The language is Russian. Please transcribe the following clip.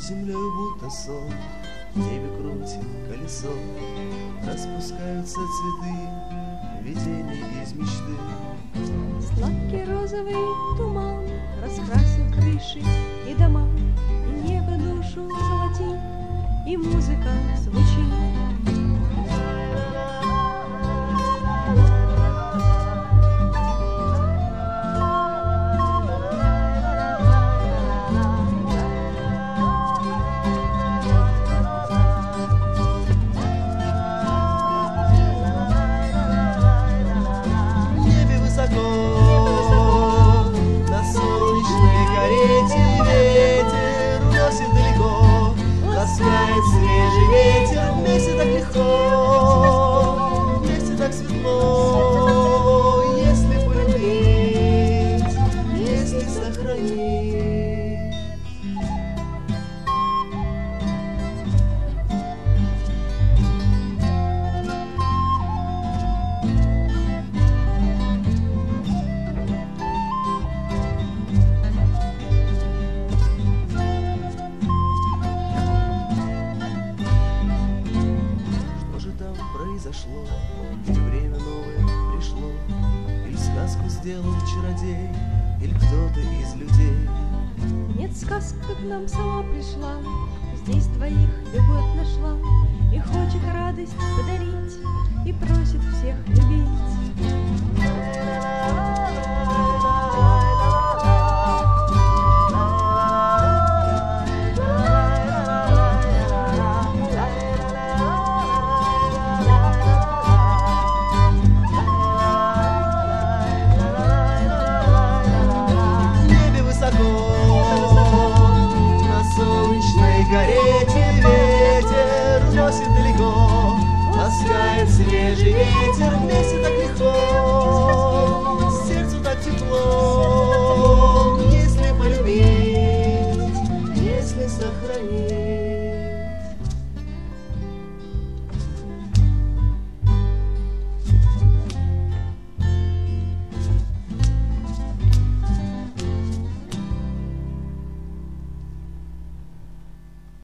землей будто сон, в небе крутит колесо, распускаются цветы, видения из мечты. Сладкий розовый туман раскрасил крыши и дома, и небо душу золотит, и музыка звучит. Ласкает свежий ветер, вместе так легко, вместе так светло, если полюбить, если сохранить. Произошло, или время новое пришло, или сказку сделал чародей, или кто-то из людей. Нет, сказка к нам сама пришла, здесь двоих любовь нашла, и хочет радость подарить, и просит всех любить. Горячий ветер уносит далеко, ласкает свежий ветер, вместе так легко.